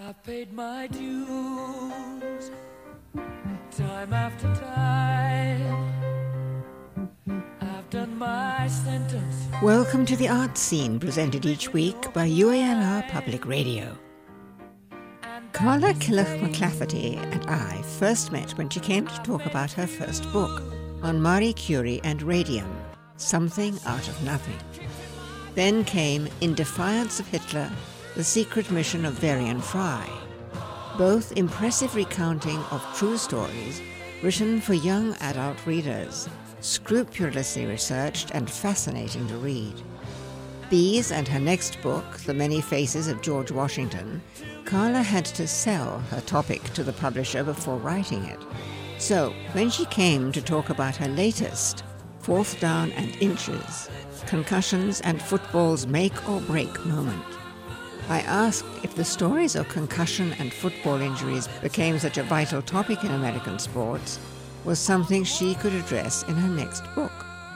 I've paid my dues, time after time. I've done my sentence. Welcome to the Art Scene, presented each week by UALR Public Radio. Carla Killick-McClafferty and I first met when she came to talk about her first book on Marie Curie and radium, Something Out of Nothing. Then came In Defiance of Hitler, The Secret Mission of Varian Fry, both impressive recounting of true stories written for young adult readers, scrupulously researched and fascinating to read. These and her next book, The Many Faces of George Washington, Carla had to sell her topic to the publisher before writing it. So, when she came to talk about her latest, Fourth Down and Inches, Concussions and Football's Make or Break Moment, I asked if the stories of concussion and football injuries became such a vital topic in American sports was something she could address in her next book.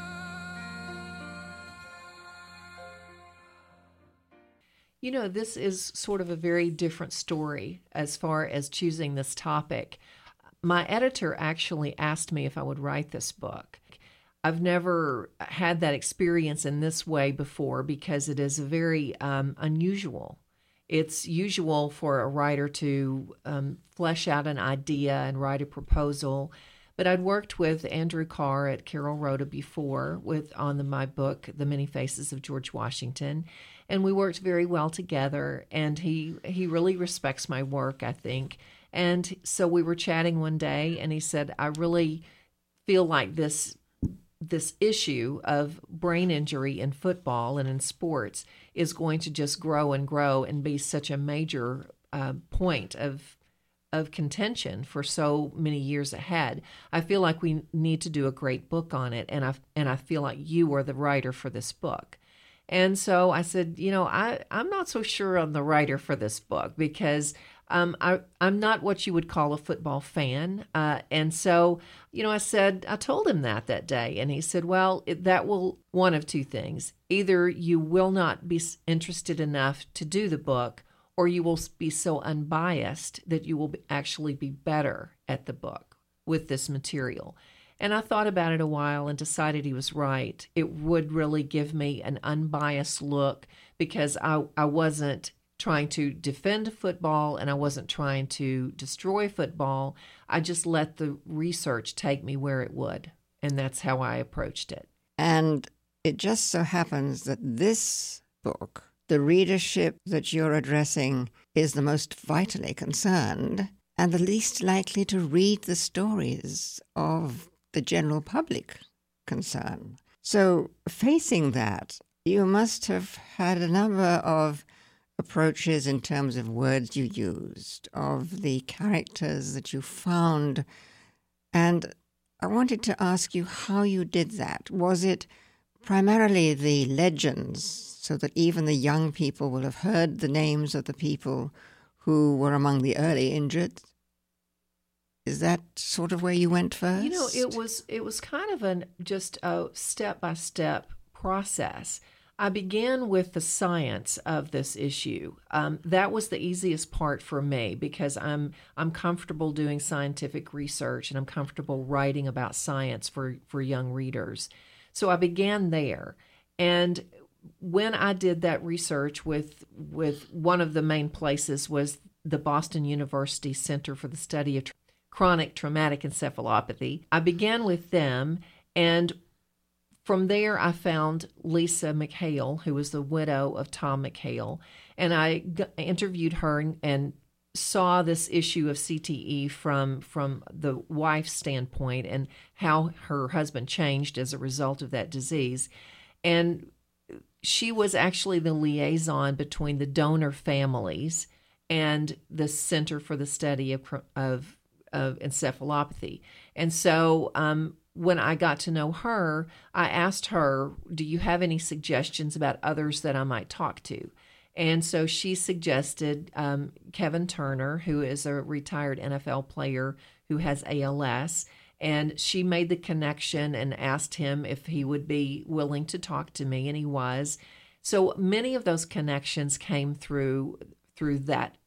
You know, this is sort of a very different story as far as choosing this topic. My editor actually asked me if I would write this book. I've never had that experience in this way before because it is very unusual. It's usual for a writer to flesh out an idea and write a proposal. But I'd worked with Andrew Carr at Carol Rhoda before on my book, The Many Faces of George Washington, and we worked very well together, and he really respects my work, I think. And so we were chatting one day, and he said, I really feel like this issue of brain injury in football and in sports is going to just grow and grow and be such a major point of contention for so many years ahead. I feel like we need to do a great book on it, and I feel like you are the writer for this book. And so I said, I'm not so sure I'm the writer for this book because I'm not what you would call a football fan. And so, I told him that day. And he said, well, that will one of two things. Either you will not be interested enough to do the book, or you will be so unbiased that you will actually be better at the book with this material. And I thought about it a while and decided he was right. It would really give me an unbiased look because I wasn't trying to defend football and I wasn't trying to destroy football. I just let the research take me where it would. And that's how I approached it. And it just so happens that this book, the readership that you're addressing, is the most vitally concerned and the least likely to read the stories of the general public concern. So facing that, you must have had a number of approaches in terms of words you used, of the characters that you found. And I wanted to ask you how you did that. Was it primarily the legends, so that even the young people will have heard the names of the people who were among the early injured? Is that sort of where you went first? It was kind of just a step-by-step process. I began with the science of this issue. That was the easiest part for me because I'm comfortable doing scientific research and I'm comfortable writing about science for young readers. So I began there. And when I did that research with one of the main places was the Boston University Center for the Study of Chronic Traumatic Encephalopathy, I began with them, and from there I found Lisa McHale, who was the widow of Tom McHale, and I interviewed her and saw this issue of CTE from the wife's standpoint and how her husband changed as a result of that disease. And she was actually the liaison between the donor families and the Center for the Study of Encephalopathy. And so when I got to know her, I asked her, do you have any suggestions about others that I might talk to? And so she suggested Kevin Turner, who is a retired NFL player who has ALS. And she made the connection and asked him if he would be willing to talk to me, and he was. So many of those connections came through that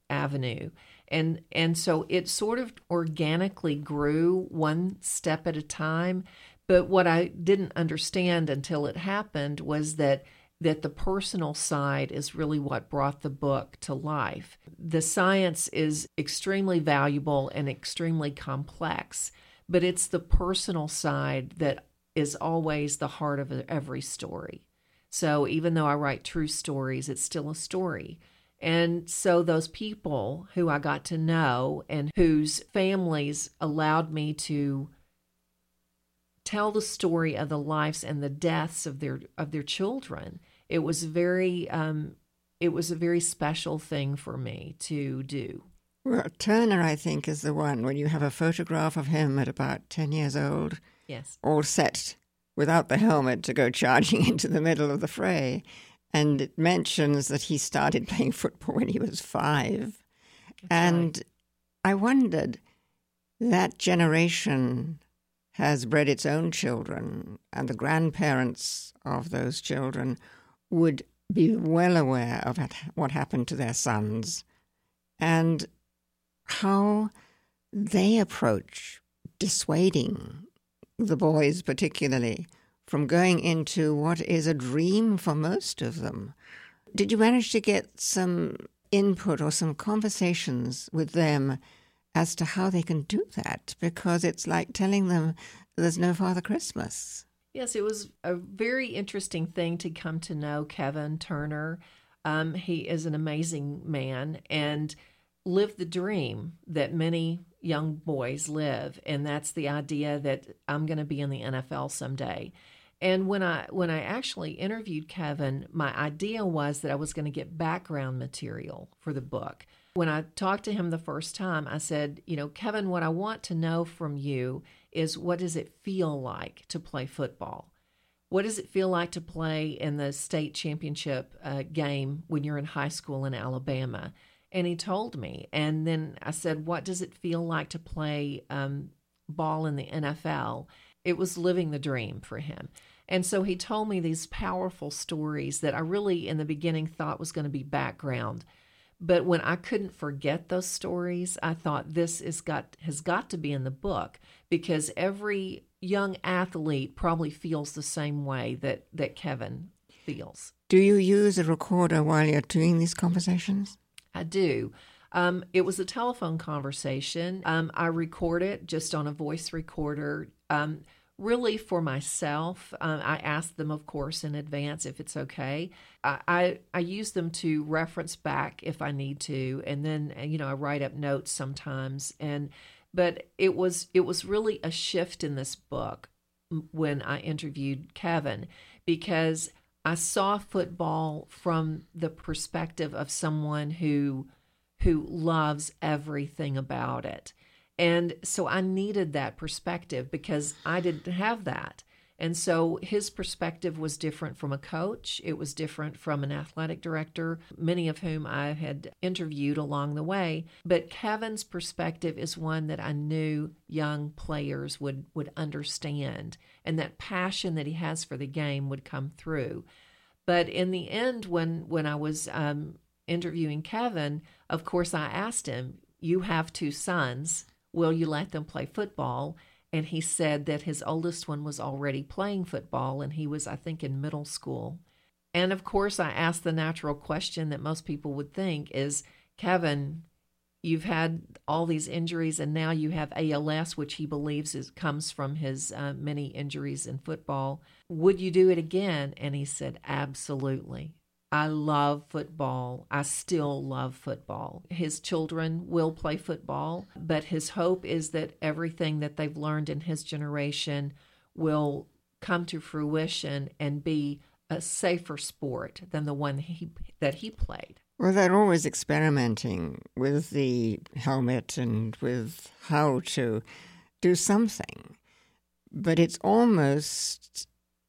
avenue. And so it sort of organically grew one step at a time. But what I didn't understand until it happened was that the personal side is really what brought the book to life. The science is extremely valuable and extremely complex, but it's the personal side that is always the heart of every story. So even though I write true stories, it's still a story. And so those people who I got to know and whose families allowed me to tell the story of the lives and the deaths of their children, it was a very special thing for me to do. Well, Turner, I think, is the one when you have a photograph of him at about 10 years old, yes, all set without the helmet to go charging into the middle of the fray. And it mentions that he started playing football when he was 5. That's and right. I wondered, that generation has bred its own children, and the grandparents of those children would be well aware of what happened to their sons and how they approach dissuading the boys particularly from going into what is a dream for most of them. Did you manage to get some input or some conversations with them as to how they can do that? Because it's like telling them there's no Father Christmas. Yes, it was a very interesting thing to come to know Kevin Turner. He is an amazing man and lived the dream that many young boys live, and that's the idea that I'm going to be in the NFL someday. And when I actually interviewed Kevin, my idea was that I was going to get background material for the book. When I talked to him the first time, I said, Kevin, what I want to know from you is, what does it feel like to play football? What does it feel like to play in the state championship game when you're in high school in Alabama? And he told me. And then I said, what does it feel like to play ball in the NFL? It was living the dream for him. And so he told me these powerful stories that I really, in the beginning, thought was going to be background. But when I couldn't forget those stories, I thought this has got to be in the book, because every young athlete probably feels the same way that Kevin feels. Do you use a recorder while you're doing these conversations? I do. It was a telephone conversation. I record it just on a voice recorder, really for myself. I ask them, of course, in advance if it's okay. I use them to reference back if I need to, and then I write up notes sometimes. But it was really a shift in this book when I interviewed Kevin, because I saw football from the perspective of someone who loves everything about it. And so I needed that perspective because I didn't have that. And so his perspective was different from a coach. It was different from an athletic director, many of whom I had interviewed along the way. But Kevin's perspective is one that I knew young players would understand, and that passion that he has for the game would come through. But in the end, when I was interviewing Kevin, of course, I asked him, you have 2 sons. Will you let them play football? And he said that his oldest one was already playing football, and he was, I think, in middle school. And of course, I asked the natural question that most people would think is, Kevin, you've had all these injuries, and now you have ALS, which he believes comes from his many injuries in football. Would you do it again? And he said, absolutely. I love football. I still love football. His children will play football, but his hope is that everything that they've learned in his generation will come to fruition and be a safer sport than the one that he played. Well, they're always experimenting with the helmet and with how to do something, but it's almost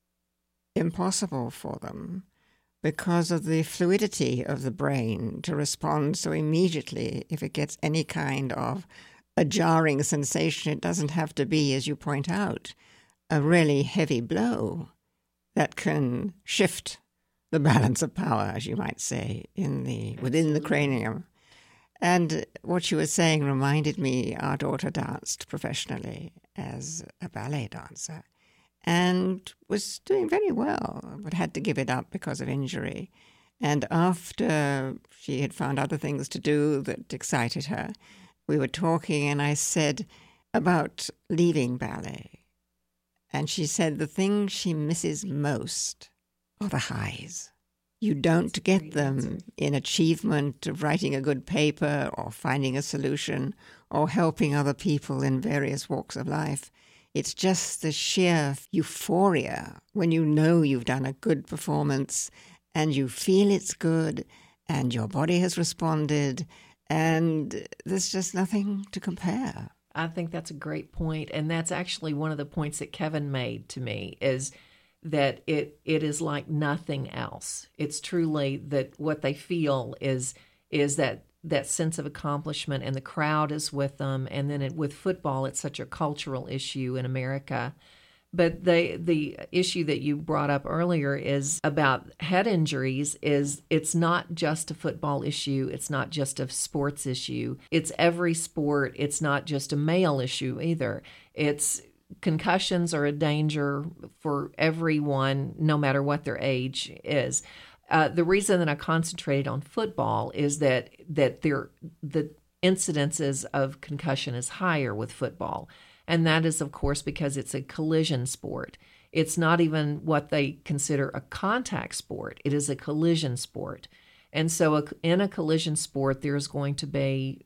impossible for them because of the fluidity of the brain to respond so immediately if it gets any kind of a jarring sensation. It doesn't have to be, as you point out, a really heavy blow that can shift the balance of power, as you might say, within the cranium. And what you were saying reminded me, our daughter danced professionally as a ballet dancer and was doing very well, but had to give it up because of injury. And after she had found other things to do that excited her, we were talking and I said about leaving ballet. And she said the thing she misses most are the highs. You don't get them in achievement of writing a good paper or finding a solution or helping other people in various walks of life. It's just the sheer euphoria when you know you've done a good performance and you feel it's good and your body has responded and there's just nothing to compare. I think that's a great point. And that's actually one of the points that Kevin made to me is that it is like nothing else. It's truly that what they feel is that sense of accomplishment, and the crowd is with them. And then with football, it's such a cultural issue in America. But the issue that you brought up earlier is about head injuries. It's not just a football issue. It's not just a sports issue. It's every sport. It's not just a male issue either. Concussions are a danger for everyone, no matter what their age is. The reason that I concentrated on football is that the incidences of concussion is higher with football. And that is, of course, because it's a collision sport. It's not even what they consider a contact sport. It is a collision sport. And so in a collision sport, there's going to be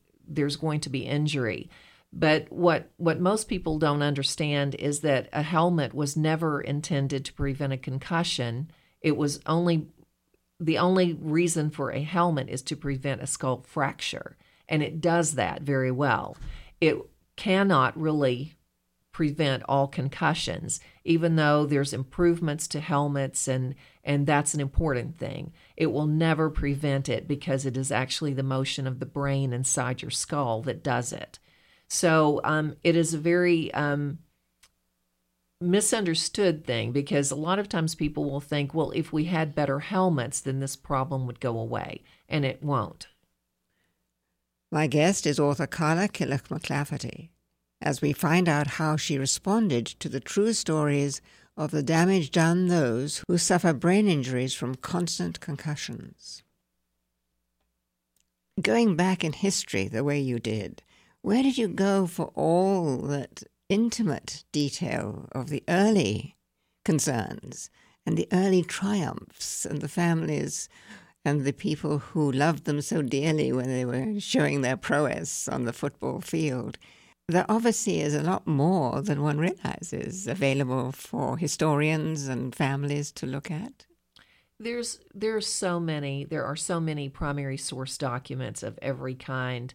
injury. But what most people don't understand is that a helmet was never intended to prevent a concussion. It was the only reason for a helmet is to prevent a skull fracture, and it does that very well. It cannot really prevent all concussions, even though there's improvements to helmets, and that's an important thing. It will never prevent it because it is actually the motion of the brain inside your skull that does it. So it is a very misunderstood thing, because a lot of times people will think, well, if we had better helmets, then this problem would go away, and it won't. My guest is author Carla Killick-McLafferty, as we find out how she responded to the true stories of the damage done those who suffer brain injuries from constant concussions. Going back in history the way you did, where did you go for all that intimate detail of the early concerns and the early triumphs and the families and the people who loved them so dearly when they were showing their prowess on the football field? There obviously is a lot more than one realizes available for historians and families to look at. There are so many primary source documents of every kind.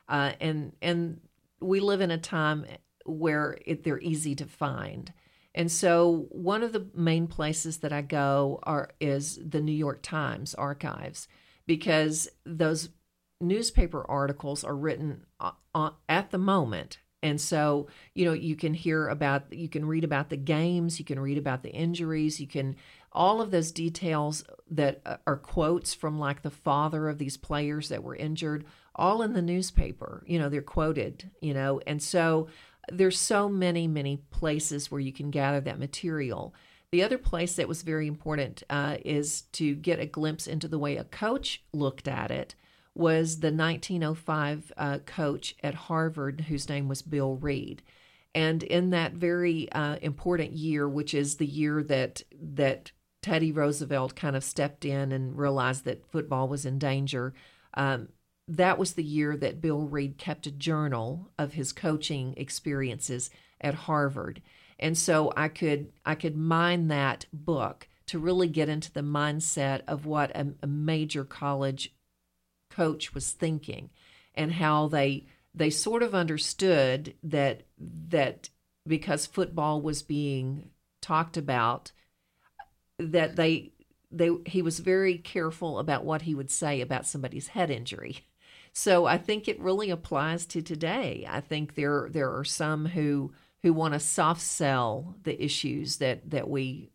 And we live in a time where they're easy to find. And so one of the main places that I go is the New York Times archives, because those newspaper articles are written at the moment. And so, you can read about the games, you can read about the injuries, all of those details that are quotes from like the father of these players that were injured, all in the newspaper, they're quoted, and so there's so many, many places where you can gather that material. The other place that was very important is to get a glimpse into the way a coach looked at it was the 1905 coach at Harvard, whose name was Bill Reed. And in that very important year, which is the year that Teddy Roosevelt kind of stepped in and realized that football was in danger, that was the year that Bill Reed kept a journal of his coaching experiences at Harvard. And so I could mine that book to really get into the mindset of what a major college coach was thinking, and how they sort of understood that because football was being talked about, that he was very careful about what he would say about somebody's head injury. So I think it really applies to today. I think there are some who want to soft sell the issues that we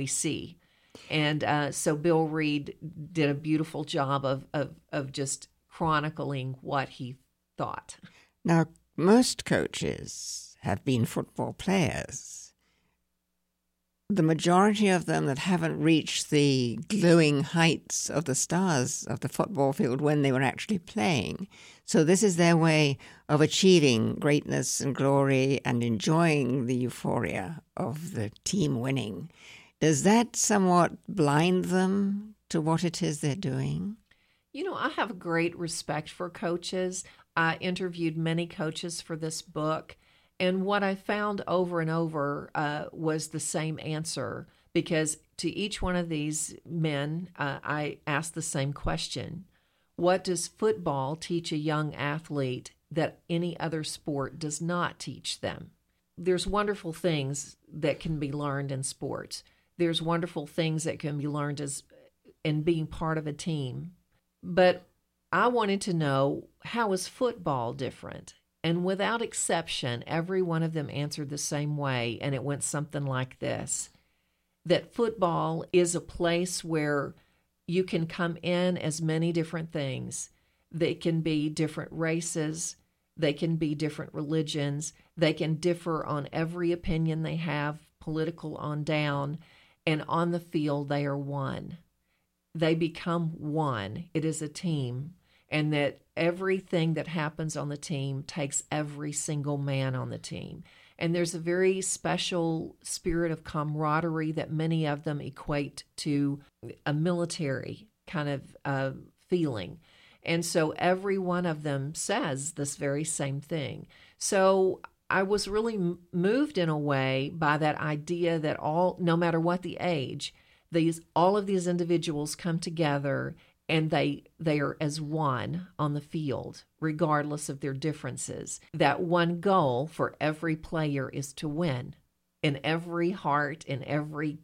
see. And so Bill Reed did a beautiful job of just chronicling what he thought. Now, most coaches have been football players. The majority of them that haven't reached the glowing heights of the stars of the football field when they were actually playing. So this is their way of achieving greatness and glory and enjoying the euphoria of the team winning. Does that somewhat blind them to what it is they're doing? You know, I have great respect for coaches. I interviewed many coaches for this book, and what I found over and over was the same answer, because to each one of these men, I asked the same question. What does football teach a young athlete that any other sport does not teach them? There's wonderful things that can be learned in sports. There's wonderful things that can be learned in being part of a team. But I wanted to know, how is football different? And without exception, every one of them answered the same way, and it went something like this: that football is a place where you can come in as many different things. They can be different races, they can be different religions, they can differ on every opinion they have, political on down, and on the field they are one. They become one. It is a team, and that everything that happens on the team takes every single man on the team. And there's a very special spirit of camaraderie that many of them equate to a military kind of feeling. And so every one of them says this very same thing. So I was really moved in a way by that idea that no matter what the age, all of these individuals come together and they are as one on the field, regardless of their differences. That one goal for every player is to win. In every heart, in every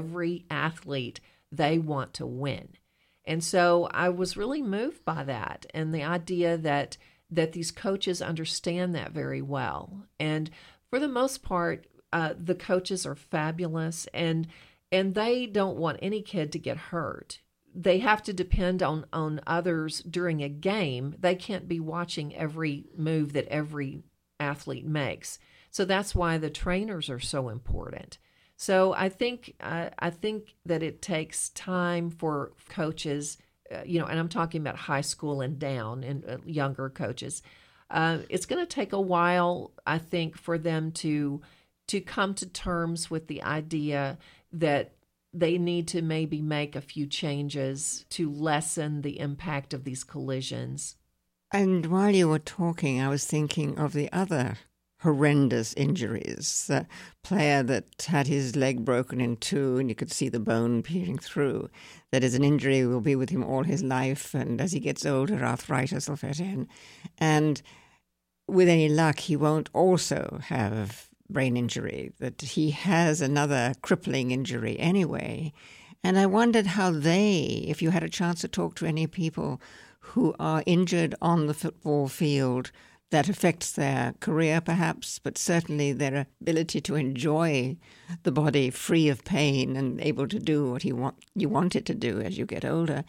athlete, they want to win. And so I was really moved by that, and the idea that these coaches understand that very well. And for the most part, the coaches are fabulous, and they don't want any kid to get hurt. They have to depend on others during a game. They can't be watching every move that every athlete makes. So that's why the trainers are so important. So I think that it takes time for coaches, and I'm talking about high school and down and younger coaches. It's going to take a while, I think, for them to come to terms with the idea that they need to maybe make a few changes to lessen the impact of these collisions. And while you were talking, I was thinking of the other horrendous injuries. The player that had his leg broken in two and you could see the bone peering through. That is an injury will be with him all his life, and as he gets older, arthritis will set in. And with any luck, he won't also have brain injury, that he has another crippling injury anyway. And I wondered how if you had a chance to talk to any people who are injured on the football field, that affects their career perhaps, but certainly their ability to enjoy the body free of pain and able to do what you want it to do as you get older,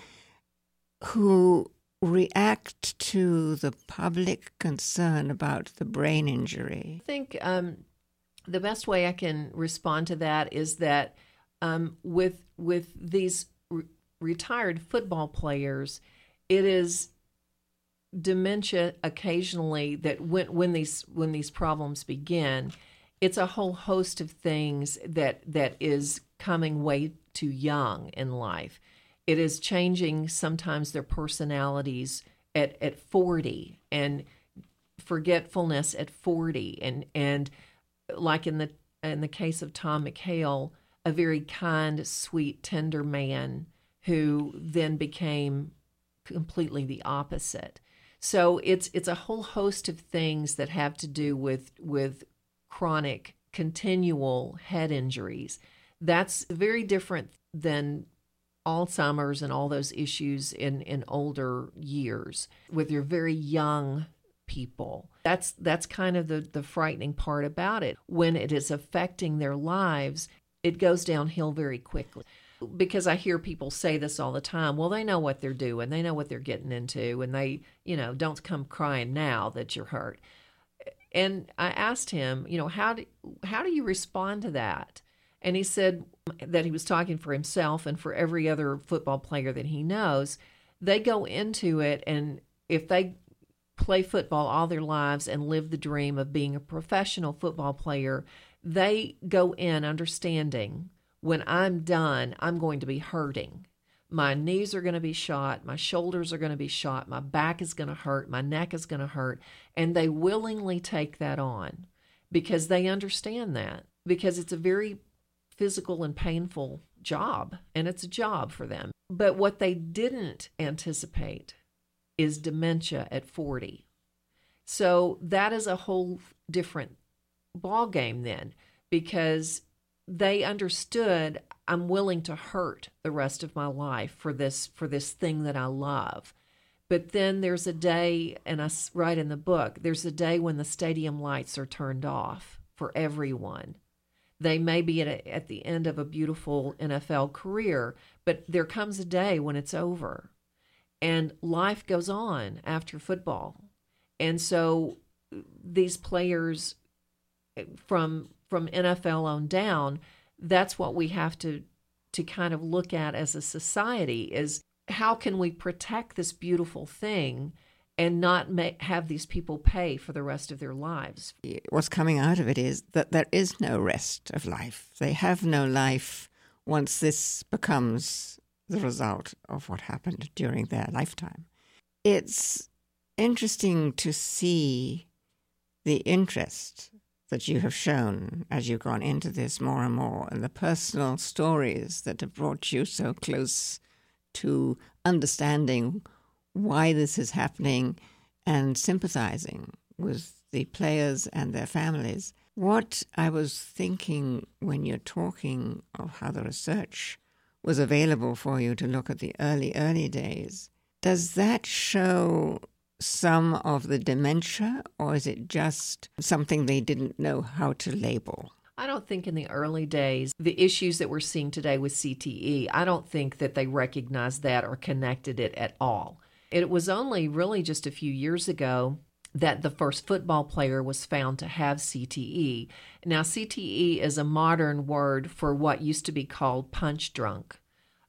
who react to the public concern about the brain injury. I think the best way I can respond to that is that with these retired football players, it is dementia occasionally that when these problems begin, it's a whole host of things that is coming way too young in life. It is changing sometimes their personalities at 40, and forgetfulness at 40, and like in the case of Tom McHale, a very kind, sweet, tender man who then became completely the opposite. So it's a whole host of things that have to do with chronic, continual head injuries. That's very different than Alzheimer's and all those issues in older years with your very young people. That's kind of the frightening part about it. When it is affecting their lives, it goes downhill very quickly. because I hear people say this all the time. Well, they know what they're doing. They know what they're getting into. And they, don't come crying now that you're hurt. And I asked him, how do you respond to that? And he said that he was talking for himself and for every other football player that he knows. They go into it, and if they play football all their lives and live the dream of being a professional football player, they go in understanding, when I'm done, I'm going to be hurting. My knees are going to be shot. My shoulders are going to be shot. My back is going to hurt. My neck is going to hurt. And they willingly take that on because they understand that, because it's a very physical and painful job, and it's a job for them. But what they didn't anticipate is dementia at 40. So that is a whole different ball game then, because they understood, I'm willing to hurt the rest of my life for this thing that I love. But then there's a day, and I write in the book, there's a day when the stadium lights are turned off for everyone. They may be at the end of a beautiful NFL career, but there comes a day when it's over, and life goes on after football. And so these players from NFL on down, that's what we have to kind of look at as a society, is how can we protect this beautiful thing and not have these people pay for the rest of their lives. What's coming out of it is that there is no rest of life. They have no life once this becomes the result of what happened during their lifetime. It's interesting to see the interest that you have shown as you've gone into this more and more, and the personal stories that have brought you so close to understanding why this is happening and sympathizing with the players and their families. What I was thinking when you're talking of how the research was available for you to look at the early days, does that show some of the dementia, or is it just something they didn't know how to label? I don't think in the early days, the issues that we're seeing today with CTE, I don't think that they recognized that or connected it at all. It was only really just a few years ago that the first football player was found to have CTE. Now, CTE is a modern word for what used to be called punch drunk.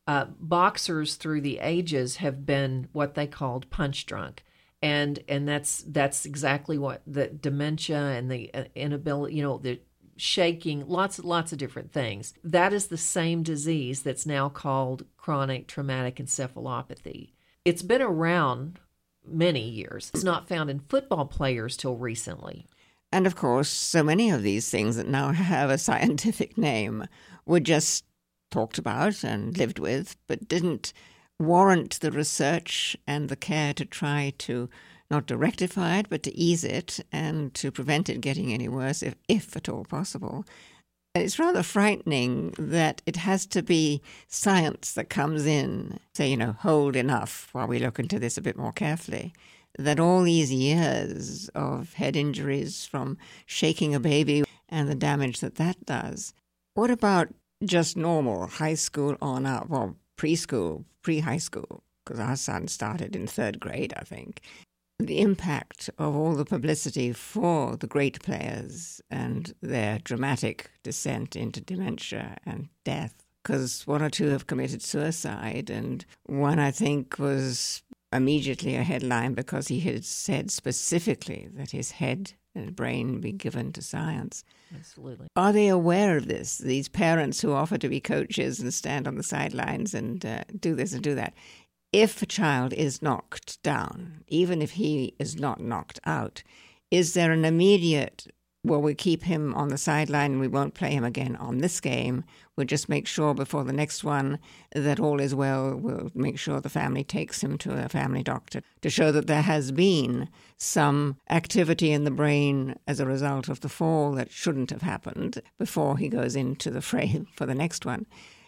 Boxers through the ages have been what they called punch drunk. And that's exactly what the dementia and the inability, the shaking, lots of different things. That is the same disease that's now called chronic traumatic encephalopathy. It's been around many years. It's not found in football players till recently. And of course, so many of these things that now have a scientific name were just talked about and lived with, but didn't warrant the research and the care to try to not to rectify it, but to ease it and to prevent it getting any worse, if at all possible. It's rather frightening that it has to be science that comes in, say, hold enough while we look into this a bit more carefully, that all these years of head injuries from shaking a baby and the damage that does. What about just normal high school on up, or preschool, pre-high school, because our son started in 3rd grade, I think. The impact of all the publicity for the great players and their dramatic descent into dementia and death, because 1 or 2 have committed suicide, and one, I think, was immediately a headline because he had said specifically that his head and brain be given to science. Absolutely. Are they aware of this, these parents who offer to be coaches and stand on the sidelines and do this and do that? If a child is knocked down, even if he is not knocked out, is there an immediate, well, we keep him on the sideline and we won't play him again on this game, we'll just make sure before the next one that all is well, we'll make sure the family takes him to a family doctor to show that there has been some activity in the brain as a result of the fall that shouldn't have happened before he goes into the fray for the next one?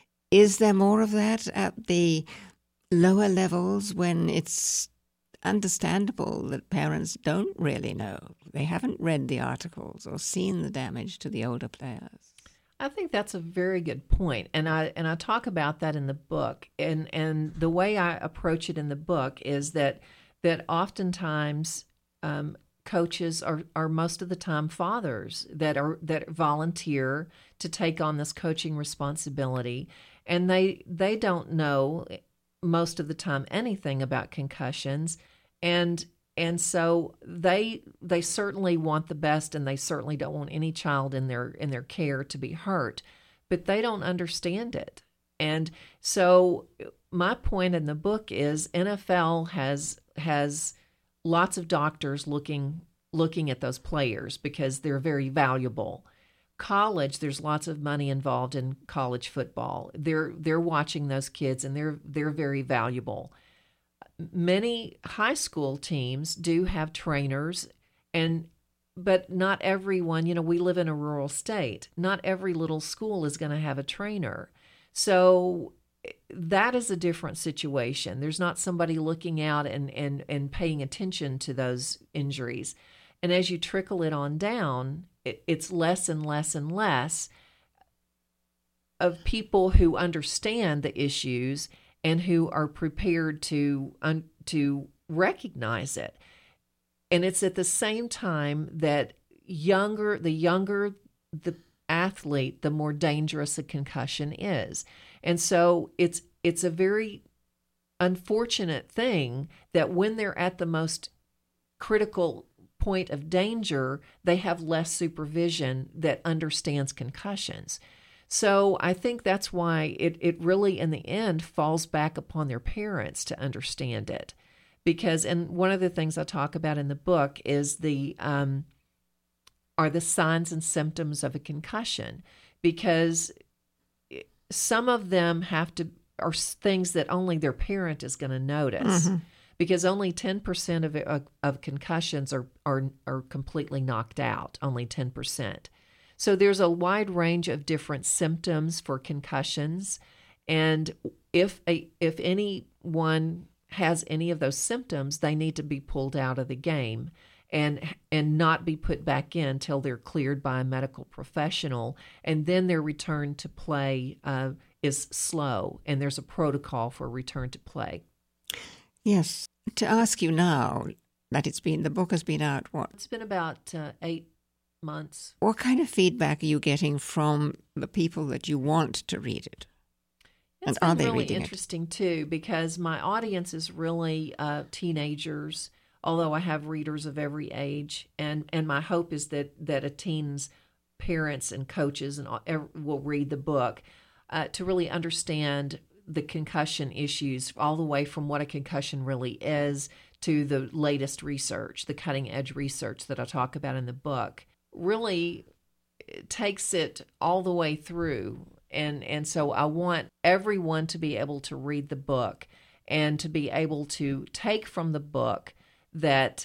Is there more of that at the lower levels when it's understandable that parents don't really know? They haven't read the articles or seen the damage to the older players. I think that's a very good point, and I talk about that in the book. And the way I approach it in the book is that oftentimes coaches are most of the time fathers that volunteer to take on this coaching responsibility, and they don't know most of the time anything about concussions, and so they certainly want the best, and they certainly don't want any child in their care to be hurt, but they don't understand it. And so my point in the book is NFL has lots of doctors looking at those players because they're very valuable. College, there's lots of money involved in college football. They're watching those kids, and they're very valuable. Many high school teams do have trainers, but not everyone. We live in a rural state. Not every little school is going to have a trainer. So that is a different situation. There's not somebody looking out and paying attention to those injuries. And as you trickle it on down, it's less and less and less of people who understand the issues and who are prepared to recognize it. And it's at the same time that the younger the athlete, the more dangerous a concussion is. And so it's a very unfortunate thing that when they're at the most critical point of danger, they have less supervision that understands concussions. So I think that's why it really, in the end, falls back upon their parents to understand it. Because, and one of the things I talk about in the book is are the signs and symptoms of a concussion. Because some of them are things that only their parent is going to notice. Mm-hmm. Because only 10% of concussions are completely knocked out, only 10%. So there's a wide range of different symptoms for concussions, and if anyone has any of those symptoms, they need to be pulled out of the game and not be put back in till they're cleared by a medical professional, and then their return to play is slow, and there's a protocol for return to play. Yes. To ask you now that the book has been out, what? It's been about 8 months. What kind of feedback are you getting from the people that you want to read it? It's been really interesting too, because my audience is really teenagers, although I have readers of every age, and my hope is that a teen's parents and coaches will read the book to really understand the concussion issues, all the way from what a concussion really is to the latest research, the cutting edge research that I talk about in the book. Really takes it all the way through. And so I want everyone to be able to read the book and to be able to take from the book that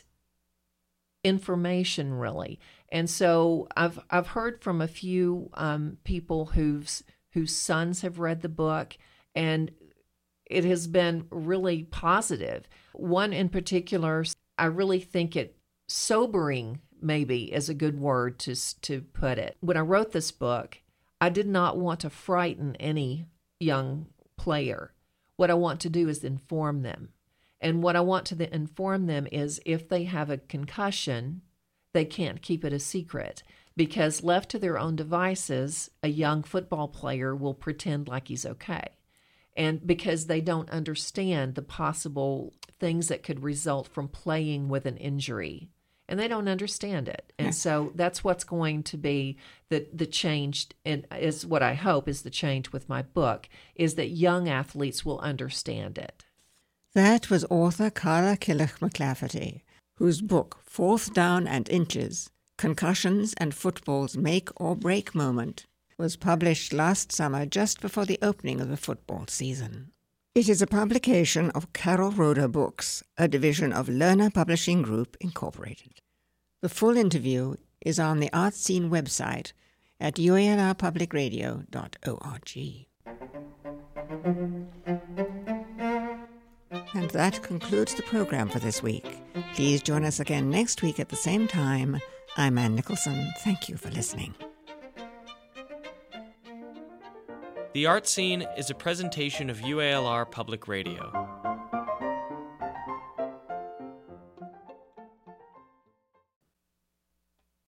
information, really. And so I've heard from a few people whose sons have read the book, and it has been really positive. One in particular, I really think it sobering, maybe, is a good word to put it. When I wrote this book, I did not want to frighten any young player. What I want to do is inform them. And what I want to inform them is if they have a concussion, they can't keep it a secret. Because left to their own devices, a young football player will pretend like he's okay. And because they don't understand the possible things that could result from playing with an injury. And they don't understand it. And so that's what's going to be the change, and is what I hope is the change with my book, is that young athletes will understand it. That was author Carla Killick-McLafferty, whose book, 4th Down and Inches, Concussions and Football's Make or Break Moment, was published last summer just before the opening of the football season. It is a publication of Carol Roeder Books, a division of Lerner Publishing Group, Incorporated. The full interview is on the Art Scene website at ualrpublicradio.org. And that concludes the program for this week. Please join us again next week at the same time. I'm Ann Nicholson. Thank you for listening. The Art Scene is a presentation of UALR Public Radio.